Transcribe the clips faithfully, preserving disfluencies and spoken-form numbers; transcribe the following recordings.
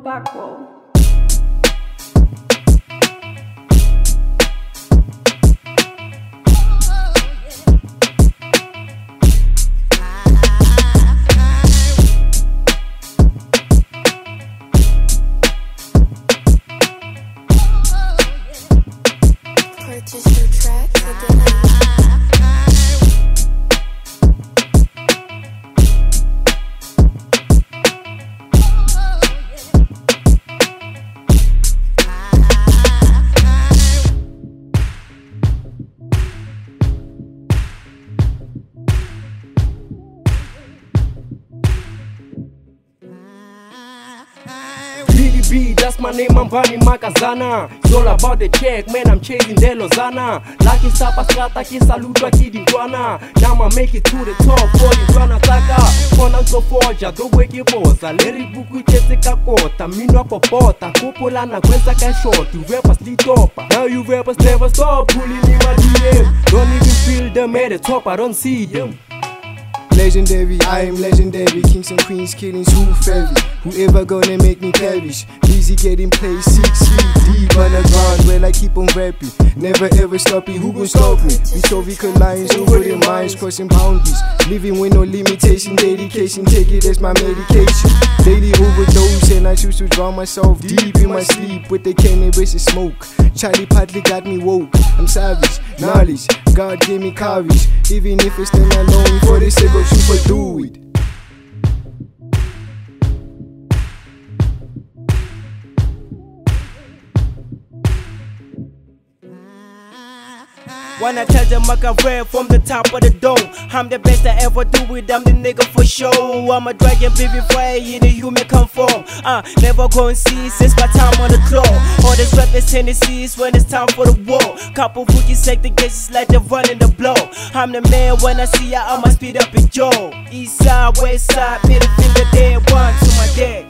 Backwell. Purchase your track today. B, that's my name, I'm Vani Makazana. It's all about the check, man, I'm chasing the Lozana. Lucky Sapa Strata, Kisalutwa Kidintwana. Now I make it to the top, for the Twana Taka. Kona so forja, do weki bosa. Leri buku kese kakota, minwa popota. Kupola na kwesa ka short, you rappers lead up. Now you rappers never stop, pulling in my D M. Don't even feel them at the top, I don't see them. Legendary, I am legendary. Kings and queens, killings, who fairy? Whoever gonna make me perish? Busy getting paid, six feet deep underground. Well, I keep on rapping, never ever stopping. Who gon' stop me? Rhetorical lines over their minds, crossing boundaries. Living with no limitation, dedication. Take it as my medication. Daily overdose, and I choose to drown myself deep in my sleep with the cannabis and smoke. Charlie Patley got me woke. I'm savage, knowledge. God gave me courage, even if I stand alone for the sake of super do it. Wanna tell them I can rap from the top of the dome. I'm the best I ever do it, I'm the nigga for show. I'm a dragon baby fire in the human conform. Uh, never gonna see since my time on the claw. All this rap is tendencies when it's time for the war. Couple rookies take the gases like they're running the blow. I'm the man when I see ya, I'ma speed up in Joe. East side, west side, middle finger there, one to my dad.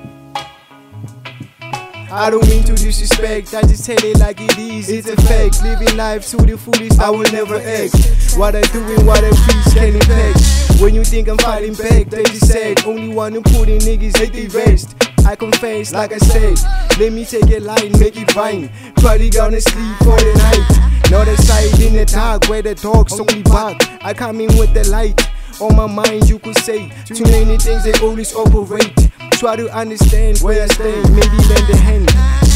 I don't mean to disrespect, I just tell it like it is, it's a fact. Living life to the fullest, I will never act. What I do and what I preach can impact. When you think I'm fighting back, they just said only one who put in niggas hate the rest. I confess, like I said, let me take a line, make it fine. Probably gonna sleep for the night. Not a side in the dark where the dogs only bark. I come in with the light on my mind, you could say. Too many things they always operate. Try to understand where I stand, maybe lend a hand.